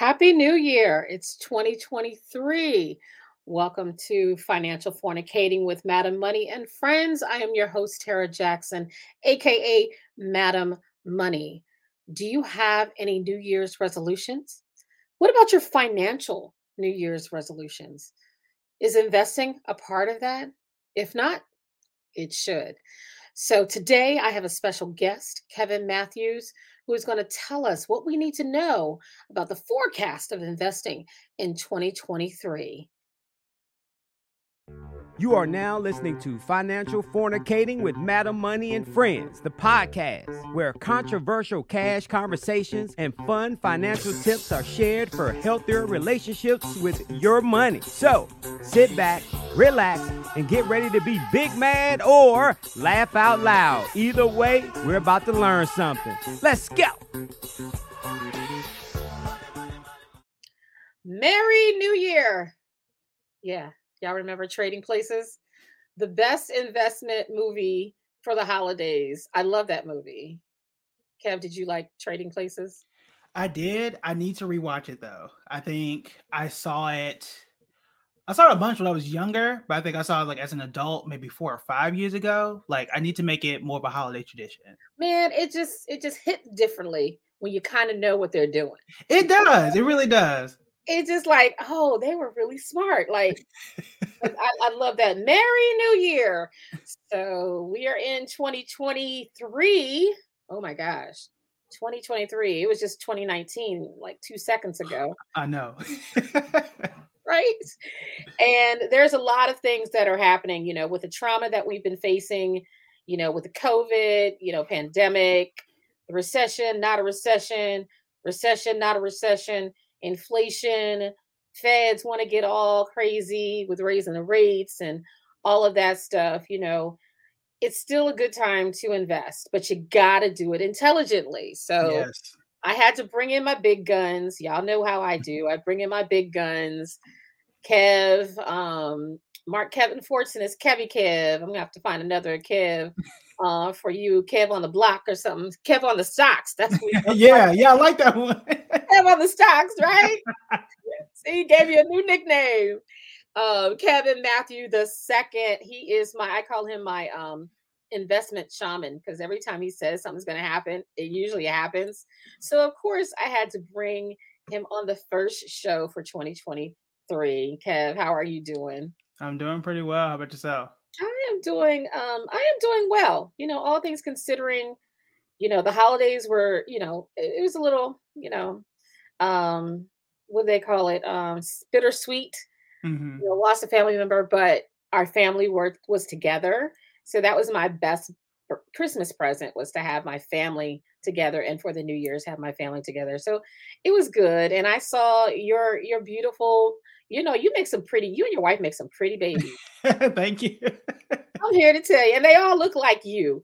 Happy New Year. It's 2023. Welcome to Financial Fornicating with Madam Money and Friends. I am your host, Tara Jackson, aka Madam Money. Do you have any New Year's resolutions? What about your financial New Year's resolutions? Is investing a part of that? If not, it should. So today I have a special guest, Kevin Matthews, who is going to tell us what we need to know about the forecast of investing in 2023. You are now listening to Financial Fornicating with Madam Money and Friends, the podcast where controversial cash conversations and fun financial tips are shared for healthier relationships with your money. So sit back, relax, and get ready to be big mad or laugh out loud. Either way, we're about to learn something. Let's go. Merry New Year. Yeah. Y'all remember Trading Places? The best investment movie for the holidays. I love that movie. Kev, did you like Trading Places? I did. I need to rewatch it though. I think I saw it. I saw it a bunch when I was younger, but I think I saw it like as an adult, maybe 4 or 5 years ago. Like I need to make it more of a holiday tradition. Man, it just hit differently when you kind of know what they're doing. It does. It really does. It's just like, oh, they were really smart. Like, I love that. Merry New Year. So we are in 2023. Oh my gosh. 2023. It was just 2019, like 2 seconds ago. I know. Right. And there's a lot of things that are happening, with the trauma that we've been facing, with the COVID, pandemic, the recession, not a recession, not a recession, inflation, feds want to get all crazy with raising the rates and all of that stuff. It's still a good time to invest, but you got to do it intelligently. So Yes. I had to bring in my big guns. Y'all know how I do. I bring in my big guns. Kev, Mark Kevin Fortson is Kevy Kev. I'm going to have to find another Kev for you. Kev on the block or something. Kev on the stocks. That's what Yeah, I like that one. Kev on the stocks, right? See, he gave you a new nickname. Kevin Matthew the second. He is I call him my investment shaman, because every time he says something's going to happen, it usually happens. So of course I had to bring him on the first show for 2023. Kev, how are you doing? I'm doing pretty well. How about yourself? I am doing well. All things considering, the holidays were, it was a little, what do they call it? Bittersweet. Mm-hmm. Lost a family member, but our family was together. So that was my best Christmas present, was to have my family together, and for the New Year's have my family together. So it was good. And I saw your beautiful, you and your wife make some pretty babies. Thank you. I'm here to tell you, and they all look like you.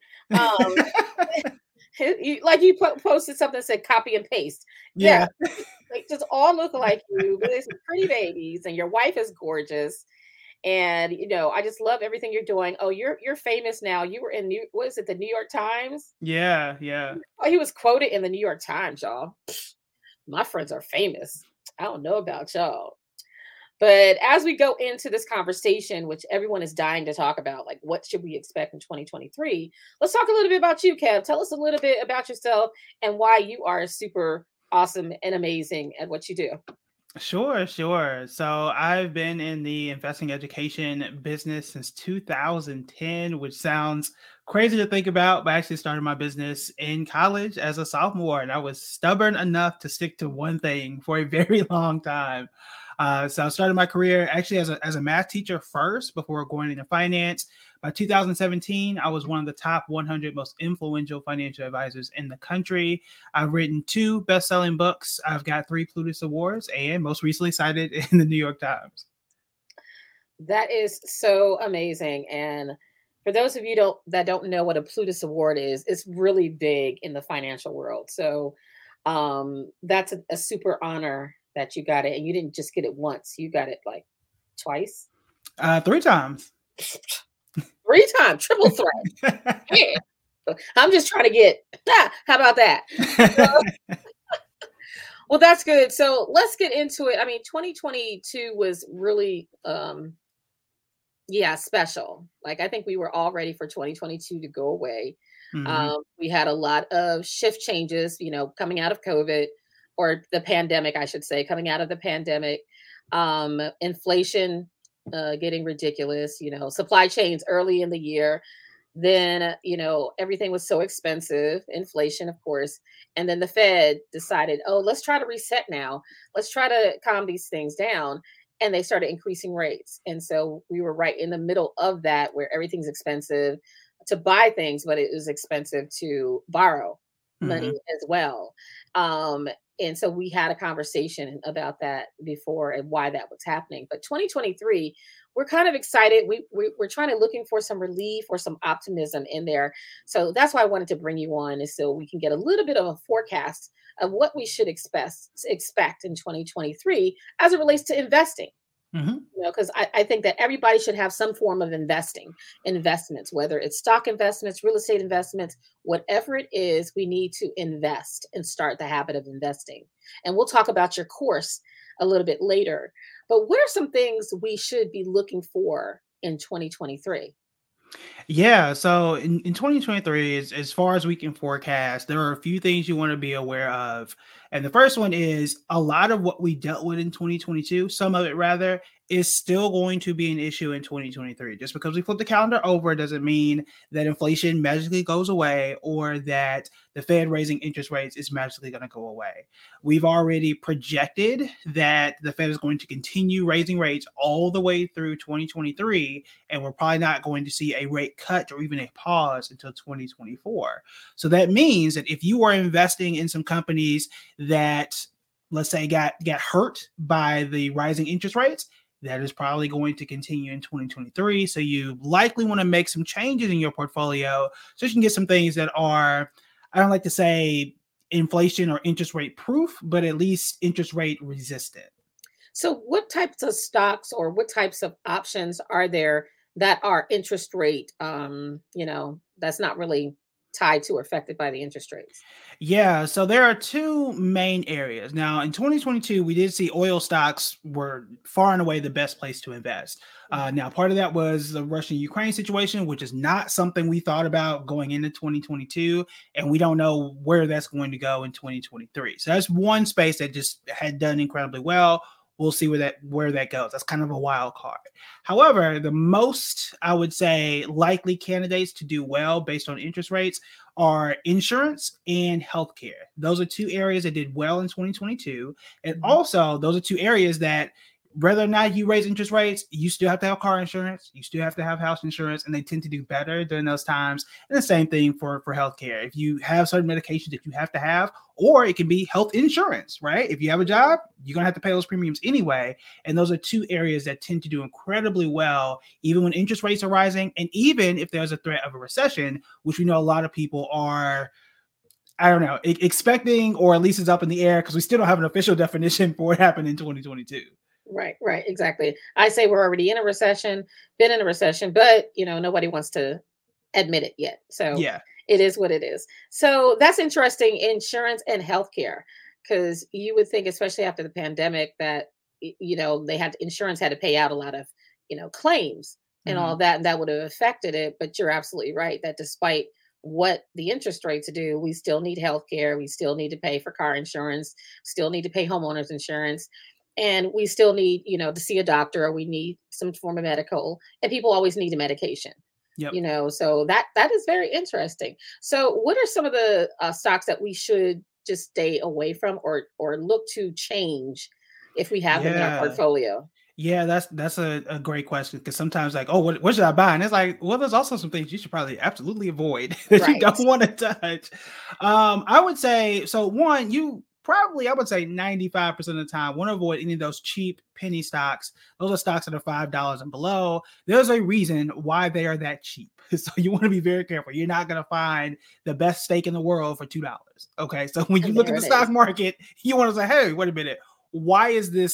Like you posted something that said copy and paste. Yeah. They just all look like you. But they're some pretty babies, and your wife is gorgeous. And I just love everything you're doing. Oh, you're famous now. You were in the New York Times? Yeah. Oh, he was quoted in the New York Times, y'all. My friends are famous. I don't know about y'all. But as we go into this conversation, which everyone is dying to talk about, like what should we expect in 2023? Let's talk a little bit about you, Kev. Tell us a little bit about yourself and why you are super awesome and amazing at what you do. Sure. So I've been in the investing education business since 2010, which sounds crazy to think about, but I actually started my business in college as a sophomore, and I was stubborn enough to stick to one thing for a very long time. So I started my career actually as a math teacher first before going into finance. By 2017, I was one of the top 100 most influential financial advisors in the country. I've written 2 best-selling books. I've got 3 Plutus Awards, and most recently cited in the New York Times. That is so amazing. And for those of you that don't know what a Plutus Award is, it's really big in the financial world. So that's a super honor that you got it. And you didn't just get it once. You got it like twice? 3 times. 3 times, triple threat. I'm just trying to get, how about that? Well, that's good. So let's get into it. I mean, 2022 was really, yeah, special. Like, I think we were all ready for 2022 to go away. Hmm. We had a lot of shift changes, coming out of COVID, or the pandemic, I should say, coming out of the pandemic, inflation getting ridiculous, supply chains early in the year. Then, everything was so expensive, inflation, of course. And then the Fed decided, oh, let's try to reset now. Let's try to calm these things down. And they started increasing rates. And so we were right in the middle of that where everything's expensive to buy things, but it was expensive to borrow money Hmm. as well. Um, and so we had a conversation about that before and why that was happening. But 2023, we're kind of excited. We're trying to looking for some relief or some optimism in there. So that's why I wanted to bring you on, is so we can get a little bit of a forecast of what we should expect in 2023 as it relates to investing. Hmm. Because I think that everybody should have some form of investments, whether it's stock investments, real estate investments, whatever it is, we need to invest and start the habit of investing. And we'll talk about your course a little bit later. But what are some things we should be looking for in 2023? Yeah, so in 2023, as far as we can forecast, there are a few things you want to be aware of. And the first one is a lot of what we dealt with in 2022, some of it rather, is still going to be an issue in 2023. Just because we flip the calendar over doesn't mean that inflation magically goes away or that the Fed raising interest rates is magically going to go away. We've already projected that the Fed is going to continue raising rates all the way through 2023, and we're probably not going to see a rate cut or even a pause until 2024. So that means that if you are investing in some companies that, let's say, got hurt by the rising interest rates, that is probably going to continue in 2023. So you likely want to make some changes in your portfolio so you can get some things that are, I don't like to say inflation or interest rate proof, but at least interest rate resistant. So, what types of stocks or what types of options are there that are interest rate, that's not really tied to or affected by the interest rates? Yeah, so there are two main areas. Now, in 2022, we did see oil stocks were far and away the best place to invest. Now, part of that was the Russian Ukraine situation, which is not something we thought about going into 2022, and we don't know where that's going to go in 2023. So that's one space that just had done incredibly well. We'll see where that goes. That's kind of a wild card. However, the most, I would say, likely candidates to do well based on interest rates are insurance and healthcare. Those are two areas that did well in 2022. And Mhm. also, those are two areas that, whether or not you raise interest rates, you still have to have car insurance, you still have to have house insurance, and they tend to do better during those times. And the same thing for healthcare. If you have certain medications that you have to have, or it can be health insurance, right? If you have a job, you're going to have to pay those premiums anyway. And those are two areas that tend to do incredibly well, even when interest rates are rising, and even if there's a threat of a recession, which we know a lot of people are, I don't know, expecting, or at least is up in the air because we still don't have an official definition for what happened in 2022. Right, exactly. I say we're already in a recession, been in a recession, but nobody wants to admit it yet. So Yeah. it is what it is. So that's interesting, insurance and healthcare, because you would think, especially after the pandemic, that they had insurance had to pay out a lot of claims and all Mhm. that, and that would have affected it. But you're absolutely right that despite what the interest rates do, we still need healthcare. We still need to pay for car insurance. Still need to pay homeowners insurance. And we still need, to see a doctor, or we need some form of medical, and people always need a medication, Yep. so that is very interesting. So what are some of the stocks that we should just stay away from, or look to change if we have them in our Yeah. portfolio? Yeah, that's a great question, because sometimes, like, oh, what should I buy? And it's like, well, there's also some things you should probably absolutely avoid that you Right. don't want to touch. I would say, so one, you probably, I would say 95% of the time want to avoid any of those cheap penny stocks. Those are stocks that are $5 and below. There's a reason why they are that cheap. So you want to be very careful. You're not going to find the best steak in the world for $2. Okay. So when you And look there at the it stock is. market, you want to say, hey, wait a minute. Why is this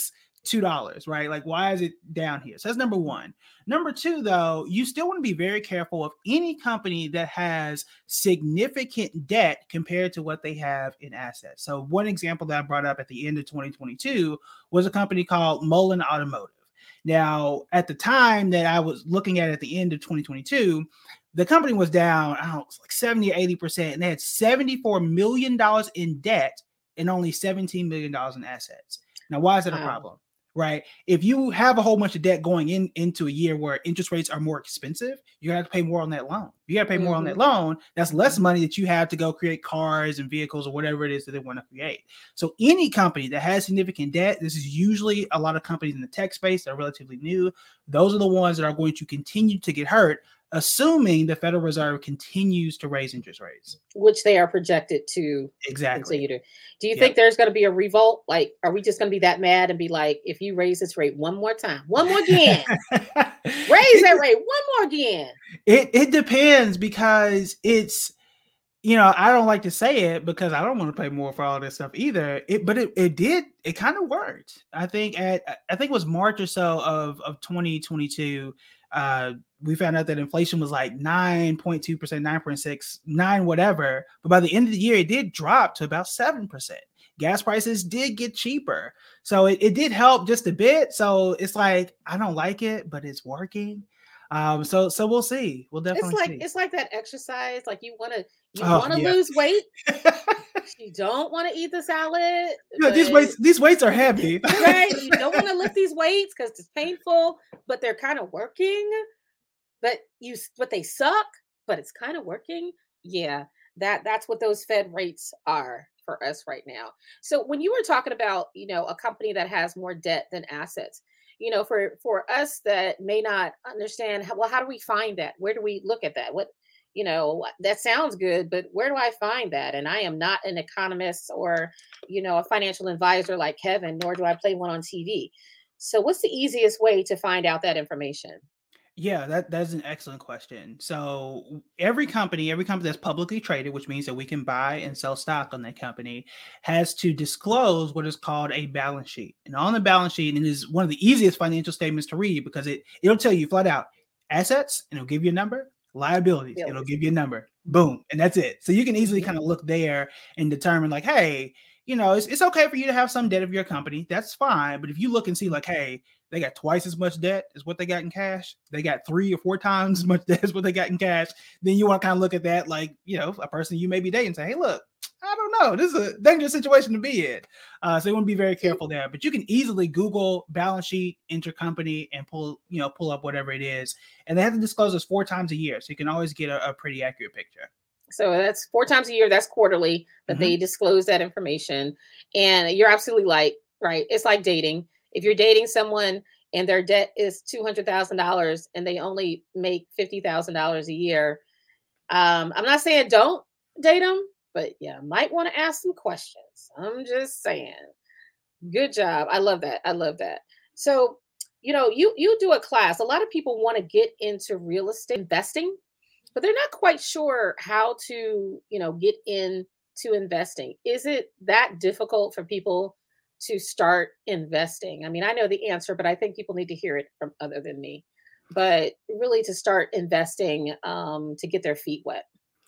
$2, right? Like, why is it down here? So that's number one. Number two, though, you still want to be very careful of any company that has significant debt compared to what they have in assets. So one example that I brought up at the end of 2022 was a company called Mullen Automotive. Now, at the time that I was looking at the end of 2022, the company was down, I don't know, like 70 or 80%, and they had $74 million in debt and only $17 million in assets. Now, why is that a problem? Right? If you have a whole bunch of debt going into a year where interest rates are more expensive, you have to pay more on that loan. You got to pay more on that loan. That's less money that you have to go create cars and vehicles or whatever it is that they want to create. So any company that has significant debt, this is usually a lot of companies in the tech space that are relatively new. Those are the ones that are going to continue to get hurt, assuming the Federal Reserve continues to raise interest rates, which they are projected to continue to. Do you think there's going to be a revolt? Like, are we just going to be that mad and be like, if you raise this rate one more time, one more again, raise that rate one more again? It depends, because it's, I don't like to say it because I don't want to pay more for all this stuff either. But it kind of worked. I think it was March or so of 2022. We found out that inflation was like 9.2%, 9.6, 9, whatever. But by the end of the year, it did drop to about 7%. Gas prices did get cheaper. So it did help just a bit. So it's like, I don't like it, but it's working. So we'll see. We'll definitely see. It's like that exercise. Like you want to lose weight. You don't want to eat the salad. These weights are heavy. Right. You don't want to lift these weights because it's painful, but they're kind of working. But they suck, but it's kind of working. Yeah, that's what those Fed rates are for us right now. So when you were talking about, a company that has more debt than assets, for us that may not understand, how do we find that? Where do we look at that? That sounds good, but where do I find that? And I am not an economist or, a financial advisor like Kevin, nor do I play one on TV. So what's the easiest way to find out that information? Yeah, that's an excellent question. So every company that's publicly traded, which means that we can buy and sell stock on that company, has to disclose what is called a balance sheet. And on the balance sheet, and it is one of the easiest financial statements to read because it'll tell you flat out assets, and it'll give you a number, liabilities, it'll give you a number, boom, and that's it. So you can easily kind of look there and determine like, hey, it's okay for you to have some debt of your company. That's fine. But if you look and see like, hey, they got twice as much debt as what they got in cash, they got 3 or 4 times as much debt as what they got in cash, then you want to kind of look at that like, a person you may be dating and say, hey, look, I don't know, this is a dangerous situation to be in. So you want to be very careful there. But you can easily Google balance sheet, intercompany, and pull up whatever it is. And they have to disclose this 4 times a year. So you can always get a pretty accurate picture. So that's 4 times a year. That's quarterly that they disclose that information. And you're absolutely right. It's like dating. If you're dating someone and their debt is $200,000 and they only make $50,000 a year, I'm not saying don't date them, but might want to ask some questions. I'm just saying. Good job. I love that. So, you do a class. A lot of people want to get into real estate investing, but they're not quite sure how to, get into investing. Is it that difficult for people to start investing? I mean, I know the answer, but I think people need to hear it from other than me. But really to start investing, to get their feet wet.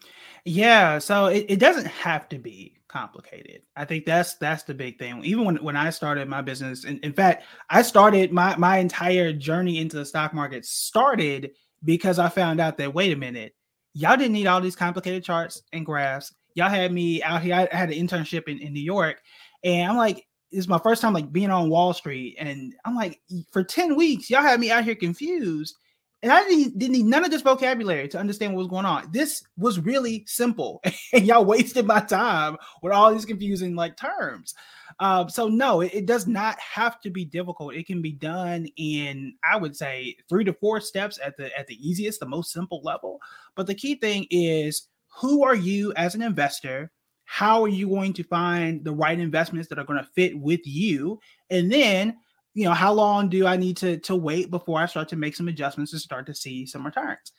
Yeah, so it doesn't have to be complicated. I think that's the big thing. Even when I started my business, in fact, I started my entire journey into the stock market started because I found out that, wait a minute, y'all didn't need all these complicated charts and graphs. Y'all had me out here. I had an internship in New York, and I'm like, this is my first time like being on Wall Street. And I'm like, for 10 weeks, y'all had me out here confused. And I didn't need none of this vocabulary to understand what was going on. This was really simple. And y'all wasted my time with all these confusing like terms. So no, it does not have to be difficult. It can be done in, I would say, 3 to 4 steps at the easiest, the most simple level. But the key thing is, who are you as an investor? How are you going to find the right investments that are going to fit with you? And then, how long do I need to wait before I start to make some adjustments to start to see some returns?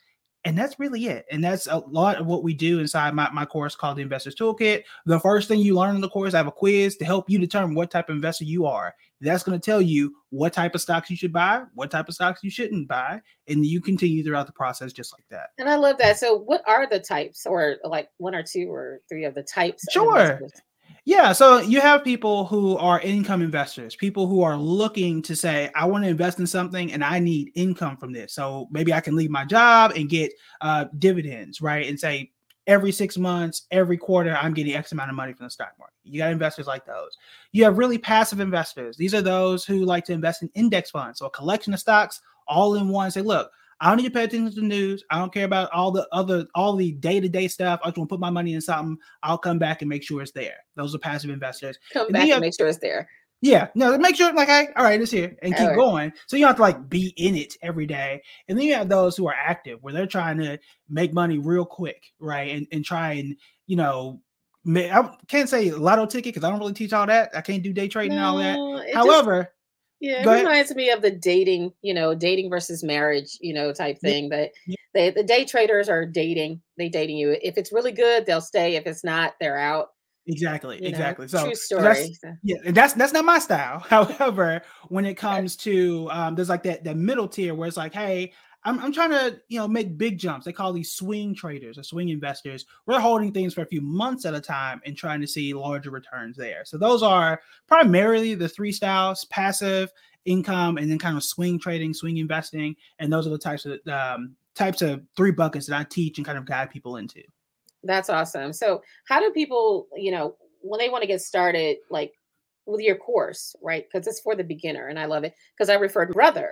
And that's really it. And that's a lot of what we do inside my course called the Investors Toolkit. The first thing you learn in the course, I have a quiz to help you determine what type of investor you are. That's going to tell you what type of stocks you should buy, what type of stocks you shouldn't buy. And you continue throughout the process just like that. And I love that. So what are the types, or like one or two or three of the types? Sure. Yeah. So you have people who are income investors, people who are looking to say, I want to invest in something and I need income from this. So maybe I can leave my job and get dividends, right? And say every 6 months, every quarter, I'm getting X amount of money from the stock market. You got investors like those. You have really passive investors. These are those who like to invest in index funds. So a collection of stocks all in one. Say, look, I don't need to pay attention to the news. I don't care about all the day-to-day stuff. I just want to put my money in something. I'll come back and make sure it's there. Those are passive investors. Come back and make sure it's there. Yeah, no, make sure like, hey, all right, it's here, and keep going. So you don't have to like be in it every day. And then you have those who are active, where they're trying to make money real quick, right? And try and, you know, I can't say lotto ticket because I don't really teach all that. I can't do day trading and all that. However, it reminds me of the dating, dating versus marriage, type thing. That the day traders are dating. They dating you. If it's really good, they'll stay. If it's not, they're out. Exactly. So true story. That's not my style. However, when it comes to there's like that middle tier where it's like, hey, I'm trying to make big jumps. They call these swing traders or swing investors. We're holding things for a few months at a time and trying to see larger returns there. So those are primarily the three styles: passive, income, and then kind of swing trading, swing investing. And those are the types of three buckets that I teach and kind of guide people into. That's awesome. So how do people, when they want to get started, like with your course, right? Because it's for the beginner, and I love it because I referred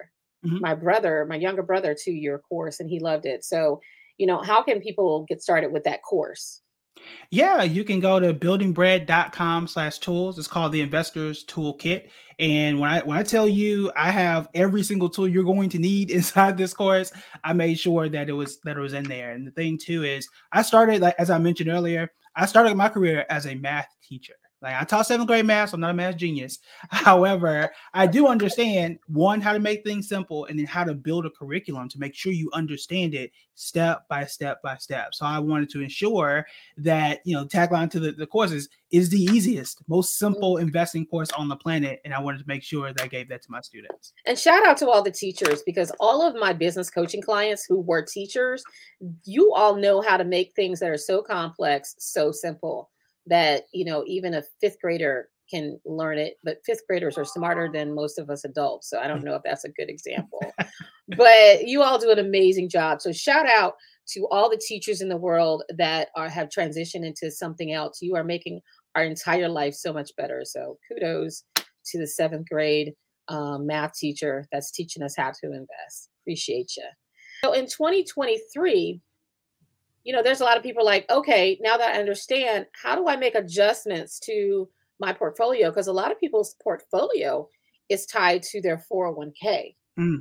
my younger brother to your course, and he loved it. So, how can people get started with that course? Yeah, you can go to buildingbread.com/tools. It's called the Investors Toolkit. And when I tell you I have every single tool you're going to need inside this course, I made sure that it was in there. And the thing too is I started, like as I mentioned earlier, I started my career as a math teacher. Like I taught 7th grade math, so I'm not a math genius. However, I do understand, one, how to make things simple, and then how to build a curriculum to make sure you understand it step by step by step. So I wanted to ensure that, tagline to the courses is the easiest, most simple investing course on the planet. And I wanted to make sure that I gave that to my students. And shout out to all the teachers, because all of my business coaching clients who were teachers, you all know how to make things that are so complex, so simple, that, even a 5th grader can learn it, but 5th graders are smarter than most of us adults. So I don't know if that's a good example, but you all do an amazing job. So shout out to all the teachers in the world that have transitioned into something else. You are making our entire life so much better. So kudos to the 7th grade math teacher that's teaching us how to invest. Appreciate you. So in 2023, there's a lot of people like, okay, now that I understand, how do I make adjustments to my portfolio? Because a lot of people's portfolio is tied to their 401k,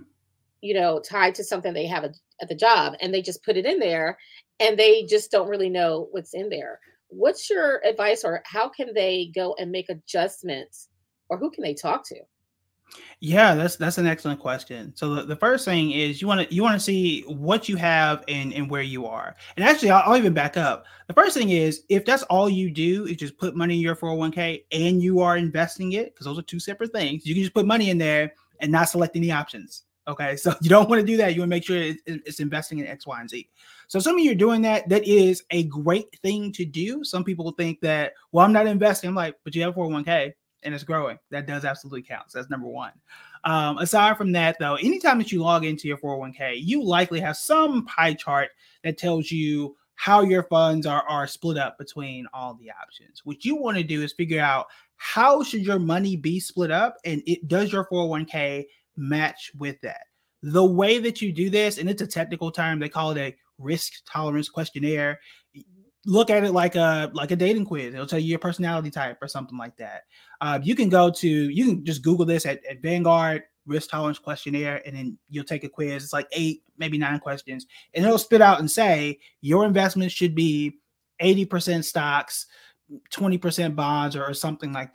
tied to something they have at the job, and they just put it in there and they just don't really know what's in there. What's your advice, or how can they go and make adjustments, or who can they talk to? Yeah, that's an excellent question. So the first thing is you want to see what you have and where you are. And actually, I'll even back up. The first thing is, if that's all you do is just put money in your 401k and you are investing it, because those are two separate things. You can just put money in there and not select any options. Okay, so you don't want to do that. You want to make sure it's investing in X, Y, and Z. So some of you are doing that. That is a great thing to do. Some people think that, well, I'm not investing. I'm like, but you have 401k. And it's growing. That does absolutely count. So that's number one. Aside from that, though, anytime that you log into your 401k, you likely have some pie chart that tells you how your funds are split up between all the options. What you want to do is figure out how should your money be split up, and does your 401k match with that? The way that you do this, and it's a technical term, they call it a risk tolerance questionnaire. Look at it like a dating quiz. It'll tell you your personality type or something like that. You can just Google this at Vanguard risk tolerance questionnaire, and then you'll take a quiz. It's like 8, maybe 9 questions, and it'll spit out and say your investments should be 80% stocks, 20% bonds, or something like that.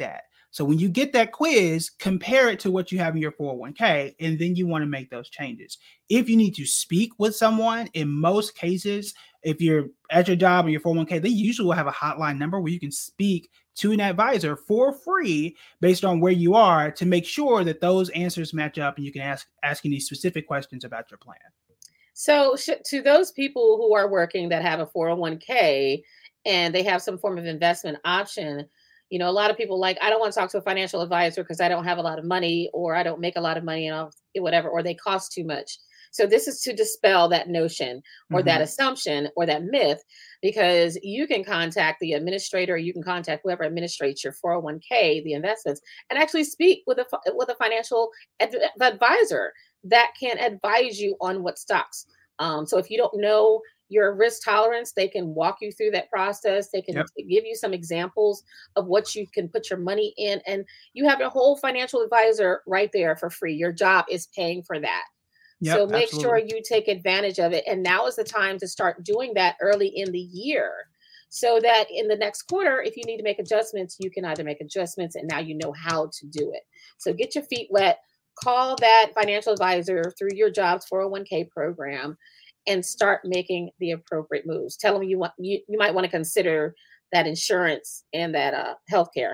So when you get that quiz, compare it to what you have in your 401k, and then you want to make those changes. If you need to speak with someone, in most cases, if you're at your job or your 401k, they usually will have a hotline number where you can speak to an advisor for free based on where you are to make sure that those answers match up and you can ask any specific questions about your plan. So to those people who are working that have a 401k and they have some form of investment option, a lot of people like, I don't want to talk to a financial advisor because I don't have a lot of money, or I don't make a lot of money, and whatever, or they cost too much. So this is to dispel that notion or that assumption or that myth, because you can contact the administrator, you can contact whoever administrates your 401k, the investments, and actually speak with a financial advisor that can advise you on what stocks. So if you don't know your risk tolerance, they can walk you through that process. They can give you some examples of what you can put your money in, and you have your whole financial advisor right there for free. Your job is paying for that. So make sure you take advantage of it. And now is the time to start doing that early in the year, so that in the next quarter, if you need to make adjustments, you can either make adjustments, and now you know how to do it. So get your feet wet, call that financial advisor through your job's 401k program, and start making the appropriate moves. Tell them you might want to consider that insurance and that healthcare.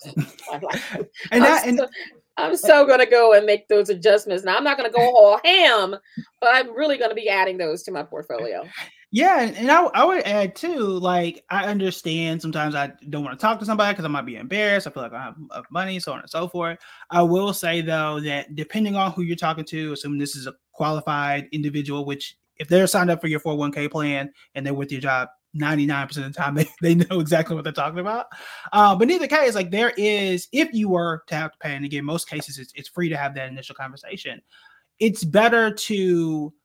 I'm so going to go and make those adjustments. Now, I'm not going to go all ham, but I'm really going to be adding those to my portfolio. Yeah, and I would add too, like, I understand sometimes I don't want to talk to somebody because I might be embarrassed. I feel like I don't have enough money, so on and so forth. I will say, though, that depending on who you're talking to, assuming this is a qualified individual, which if they're signed up for your 401k plan and they're with your job 99% of the time, they know exactly what they're talking about. But in either case, like, there is, if you were to have to pay, and again, most cases it's free to have that initial conversation, it's better to,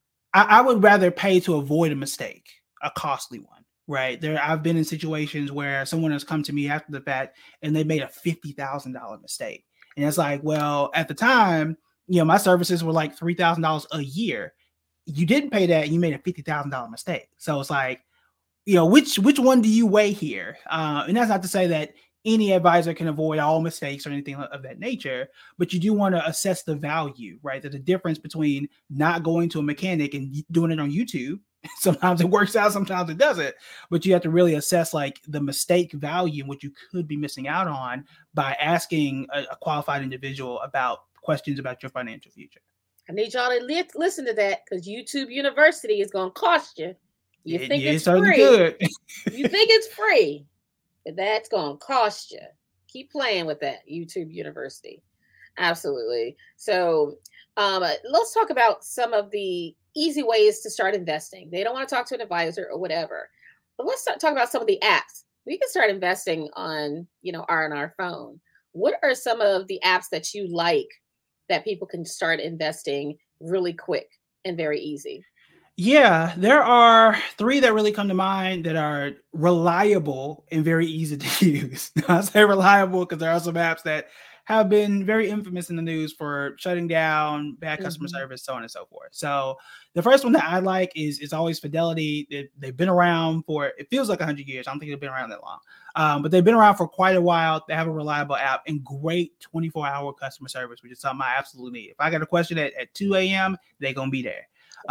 I would rather pay to avoid a mistake, a costly one, right? I've been in situations where someone has come to me after the fact and they made a $50,000 mistake. And it's like, well, at the time, my services were like $3,000 a year. You didn't pay that and you made a $50,000 mistake. So it's like, which one do you weigh here? And that's not to say that any advisor can avoid all mistakes or anything of that nature, but you do want to assess the value, right? There's a difference between not going to a mechanic and doing it on YouTube. Sometimes it works out, sometimes it doesn't, but you have to really assess like the mistake value and what you could be missing out on by asking a qualified individual about questions about your financial future. I need y'all to listen to that, because YouTube University is going to cost you. You think it's free. Good. You think it's free, but that's going to cost you. Keep playing with that, YouTube University. Absolutely. So let's talk about some of the easy ways to start investing. They don't want to talk to an advisor or whatever, but let's talk about some of the apps. We can start investing on, our phone. What are some of the apps that you like that people can start investing really quick and very easy? Yeah, there are 3 that really come to mind that are reliable and very easy to use. I say reliable because there are some apps that have been very infamous in the news for shutting down, bad customer service, so on and so forth. So the first one that I like is always Fidelity. They've been around for, it feels like 100 years. I don't think they've been around that long, but they've been around for quite a while. They have a reliable app and great 24-hour customer service, which is something I absolutely need. If I got a question at 2 a.m., they're going to be there.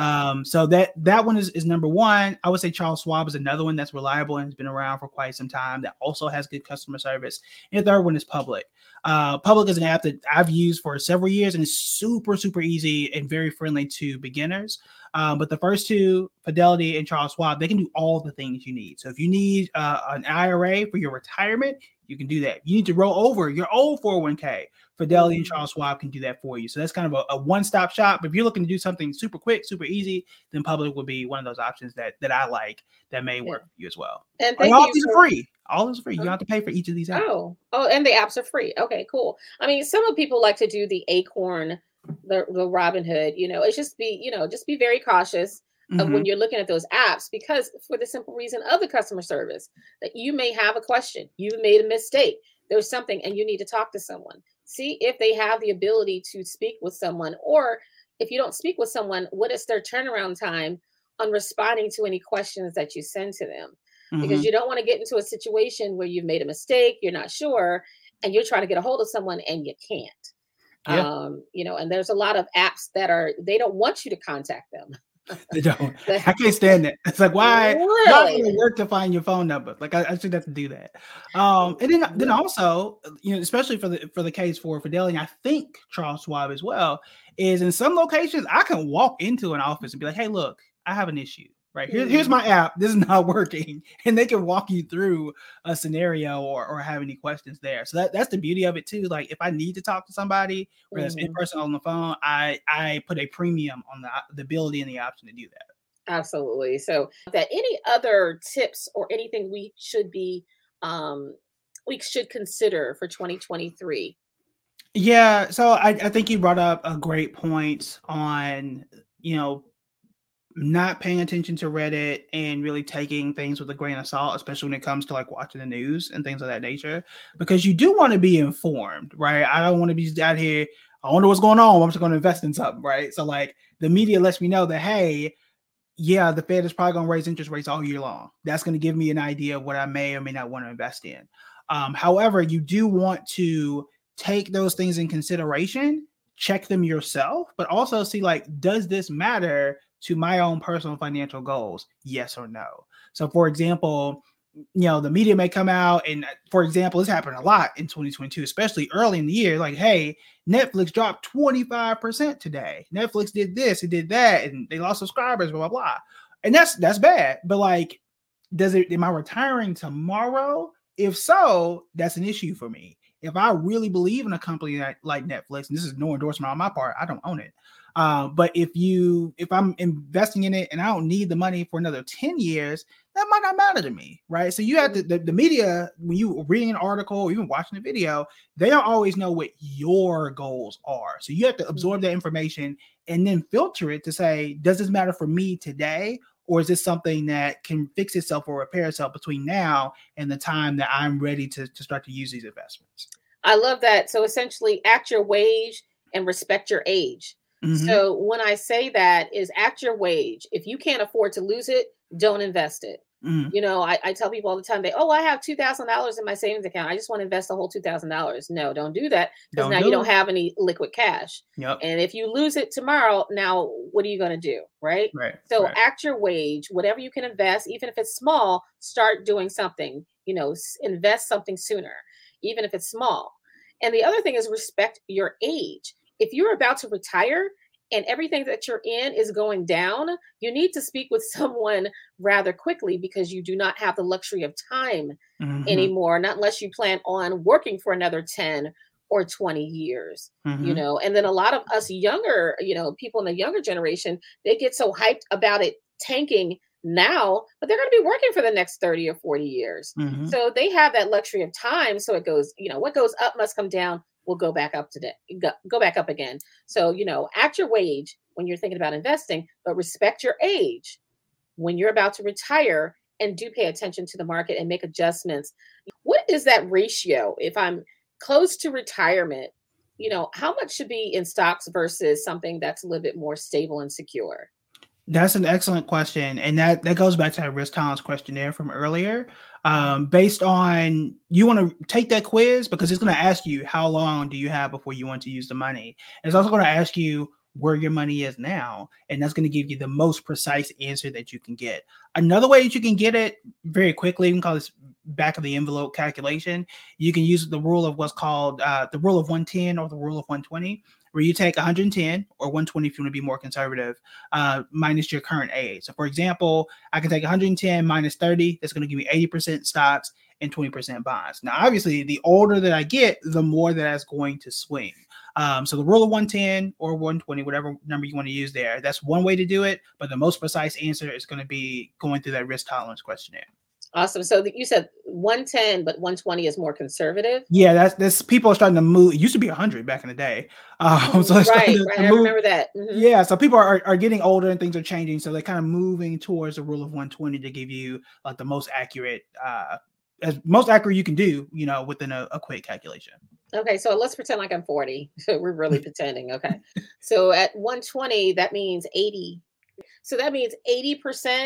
So that one is number one. I would say Charles Schwab is another one that's reliable and has been around for quite some time that also has good customer service. And the third one is Public. Public is an app that I've used for several years and it's super, super easy and very friendly to beginners. But the first two, Fidelity and Charles Schwab, they can do all the things you need. So if you need an IRA for your retirement, you can do that. You need to roll over your old 401k. Fidelity and Charles Schwab can do that for you. So that's kind of a one-stop shop. But if you're looking to do something super quick, super easy, then Public would be one of those options that I like that may work for you as well. And all these are free. All is free. You don't have to pay for each of these apps. Oh, and the apps are free. Okay, cool. I mean, some of people like to do the Acorn, the Robinhood. It's just be very cautious of when you're looking at those apps, because for the simple reason of the customer service, that you may have a question, you made a mistake, there's something, and you need to talk to someone. See if they have the ability to speak with someone, or if you don't speak with someone, what is their turnaround time on responding to any questions that you send to them? Because you don't want to get into a situation where you've made a mistake, you're not sure, and you're trying to get a hold of someone and you can't. Yeah. And there's a lot of apps that they don't want you to contact them. They don't. I can't stand it. It's like, why Really? would it work to find your phone number? Like, I should have to do that. And then also, especially for the case for Fidelity, I think Charles Schwab as well, is in some locations I can walk into an office and be like, hey, look, I have an issue. Right. Here's my app. This is not working. And they can walk you through a scenario or have any questions there. So that's the beauty of it too. Like if I need to talk to somebody, whether it's in person or on the phone, I put a premium on the ability and the option to do that. Absolutely. So that any other tips or anything we should consider for 2023? Yeah. So I think you brought up a great point on, not paying attention to Reddit and really taking things with a grain of salt, especially when it comes to like watching the news and things of that nature, because you do want to be informed, right? I don't want to be out here, I wonder what's going on. I'm just going to invest in something, right? So like the media lets me know that, hey, yeah, the Fed is probably going to raise interest rates all year long. That's going to give me an idea of what I may or may not want to invest in. However, you do want to take those things in consideration, check them yourself, but also see like, does this matter to my own personal financial goals? Yes or no. So for example, the media may come out and, for example, this happened a lot in 2022, especially early in the year. Like, hey, Netflix dropped 25% today. Netflix did this, it did that, and they lost subscribers, blah, blah, blah. And that's bad. But like, am I retiring tomorrow? If so, that's an issue for me. If I really believe in a company like Netflix, and this is no endorsement on my part, I don't own it. But if I'm investing in it and I don't need the money for another 10 years, that might not matter to me, right? So you have the media, when you reading an article or even watching a video, they don't always know what your goals are. So you have to absorb that information and then filter it to say, does this matter for me today? Or is this something that can fix itself or repair itself between now and the time that I'm ready to start to use these investments? I love that. So essentially, act your wage and respect your age. Mm-hmm. So when I say that is act your wage. If you can't afford to lose it, don't invest it. Mm-hmm. I tell people all the time, I have $2,000 in my savings account. I just want to invest the whole $2,000. No, don't do that, because now you don't have any liquid cash. Yep. And if you lose it tomorrow, now what are you going to do? Right. So act your wage, whatever you can invest, even if it's small, start doing something, invest something sooner, even if it's small. And the other thing is respect your age. If you're about to retire and everything that you're in is going down, you need to speak with someone rather quickly, because you do not have the luxury of time anymore, not unless you plan on working for another 10 or 20 years, and then a lot of us younger, people in the younger generation, they get so hyped about it tanking now, but they're going to be working for the next 30 or 40 years. So they have that luxury of time. So it goes, what goes up must come down, will go back up today, go back up again. So, act your wage when you're thinking about investing, but respect your age when you're about to retire, and do pay attention to the market and make adjustments. What is that ratio? If I'm close to retirement, how much should be in stocks versus something that's a little bit more stable and secure? That's an excellent question. And that goes back to that risk tolerance questionnaire from earlier. Based on, you want to take that quiz because it's going to ask you how long do you have before you want to use the money. It's also going to ask you where your money is now. And that's going to give you the most precise answer that you can get. Another way that you can get it very quickly, we can call this back of the envelope calculation. You can use the rule of what's called the rule of 110 or the rule of 120. Where you take 110 or 120 if you want to be more conservative, minus your current age. So for example, I can take 110 minus 30. That's going to give me 80% stocks and 20% bonds. Now, obviously, the older that I get, the more that's going to swing. So the rule of 110 or 120, whatever number you want to use there, that's one way to do it. But the most precise answer is going to be going through that risk tolerance questionnaire. Awesome. So you said 110, but 120 is more conservative. Yeah, that's people are starting to move. It used to be 100 back in the day. So right. I remember that. Yeah, so people are getting older and things are changing. So they're kind of moving towards the rule of 120 to give you like the most accurate, as most accurate you can do, within a quick calculation. Okay, so let's pretend like I'm 40. We're really pretending. Okay, so at 120, that means 80. So that means 80%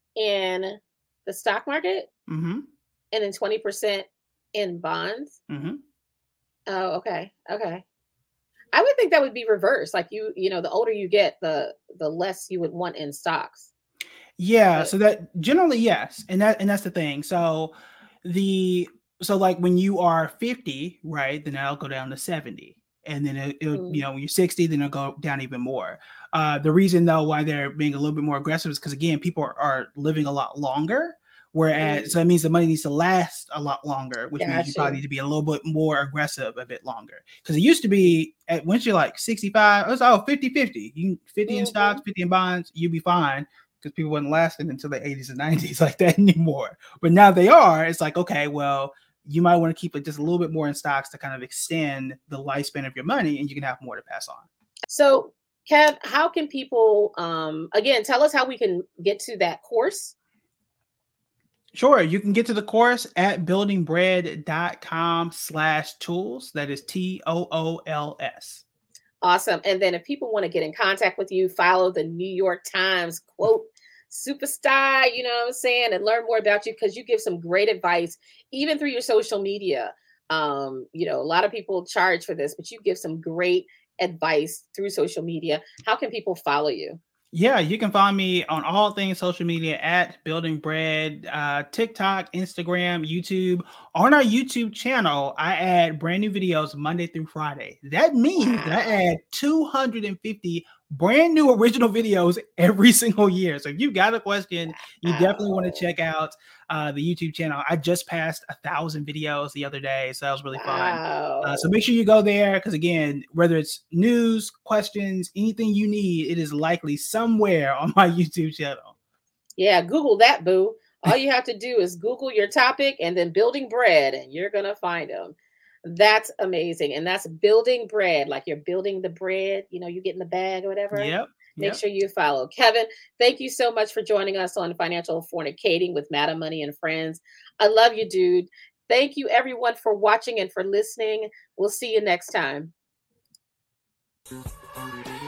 in the stock market, and then 20% in bonds. Oh, okay. Okay. I would think that would be reversed. Like the older you get, the less you would want in stocks. Yeah, But so that generally yes, and that's the thing. The so like when you are 50, right, then that'll go down to 70, and then mm, when you're 60, then it'll go down even more. The reason though why they're being a little bit more aggressive is because again, people are living a lot longer. Whereas, mm, so it means the money needs to last a lot longer, which means you got probably you. need to be a little bit more aggressive a bit longer. Because it used to be once you're like 65, it was 50-50. You 50 in stocks, Hmm. 50 in bonds, you'd be fine because people wasn't lasting until the 80s and 90s like that anymore. But now they are. It's like, okay, well, you might want to keep it just a little bit more in stocks to kind of extend the lifespan of your money and you can have more to pass on. So, Kev, how can people again tell us how we can get to that course? Sure, you can get to the course at buildingbread.com/tools. That is TOOLS. Awesome. And then if people want to get in contact with you, follow the New York Times quote superstar, you know what I'm saying, and learn more about you because you give some great advice, even through your social media. A lot of people charge for this, but you give some great advice through social media. How can people follow you? Yeah, you can find me on all things social media at Building Bread, TikTok, Instagram, YouTube. On our YouTube channel, I add brand new videos Monday through Friday. That means that I Wow. add 250 brand new original videos every single year. So if you've got a question, you definitely want to Wow. check out the YouTube channel. I just passed 1,000 videos the other day, so that was really fun. So Wow. make sure you go there because again, whether it's news, questions, anything you need, it is likely somewhere on my YouTube channel. Yeah, Google that, boo. All you have to do is Google your topic and then building bread, and you're going to find them. That's amazing. And that's building bread, like you're building the bread, you get in the bag or whatever. Yep. Make Yep. sure you follow. Kevin, thank you so much for joining us on Financial Fornicating with Madam Money and Friends. I love you, dude. Thank you, everyone, for watching and for listening. We'll see you next time.